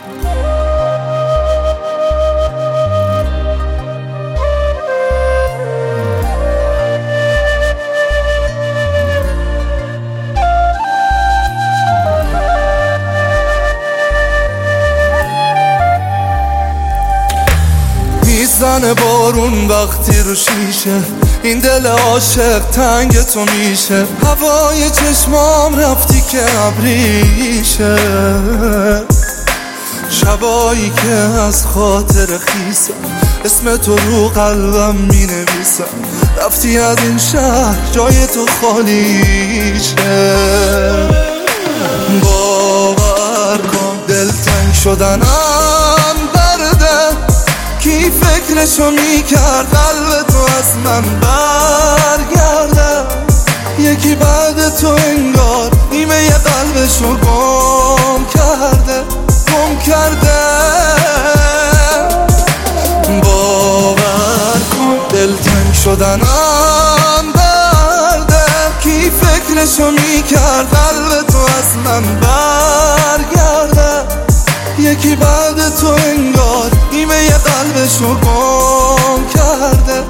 میزنه بارون وقتی رو شیشه، این دل عاشق تنگ تو میشه. هوای چشمام رفتی که ابریشه، شبایی که از خاطر خیسم اسم تو رو قلبم می نویسم. رفتی از این شهر جای تو خالیشه. باور کن دلتنگ شدنم درده، کی فکرشو میکرد قلب تو از من برگرده. یکی بعد تو انگار نیمه ی قلبشو گم کرده. باور کن دلتنگ شدنم درده، کی فکرشو میکرد قلب تو از من برگرده. یکی بعد تو انگار نیمه ی قلبشو گم کرده.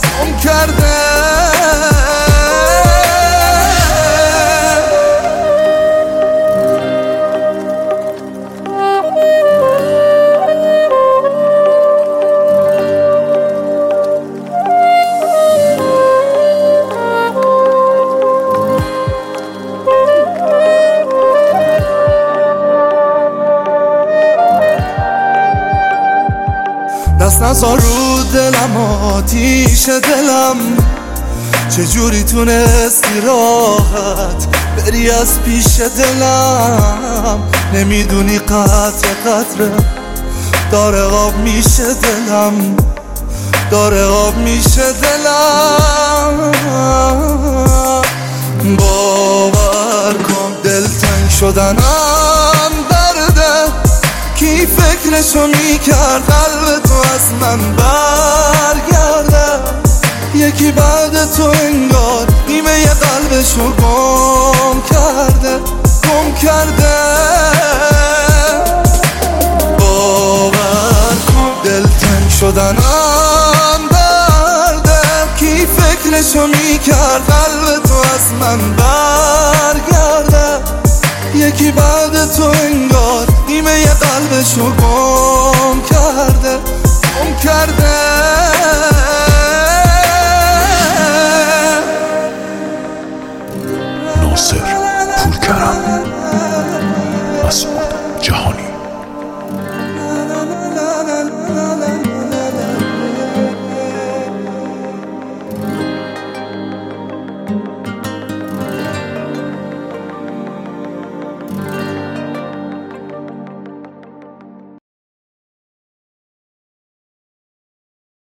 دست نزار رو دلم، آتیش دلم چجوری تونستی راحت بری از پیش دلم. نمیدونی قطره قطره داره آب میشه دلم، داره آب میشه دلم. باور کن دلتنگ شدنم درده، کی فکرشو میکرد قلب تو از من برگرده. یکی بعد تو انگار نیمه ی قلبشو گم کرده. باور کن دلتنگ شدنم درده، کی فکرشو میکرد قلب تو از من برگرده. یکی بعد تو انگار نیمه ی قلبشو گم کرده. ناصر پورکرم، مسعود جهانی.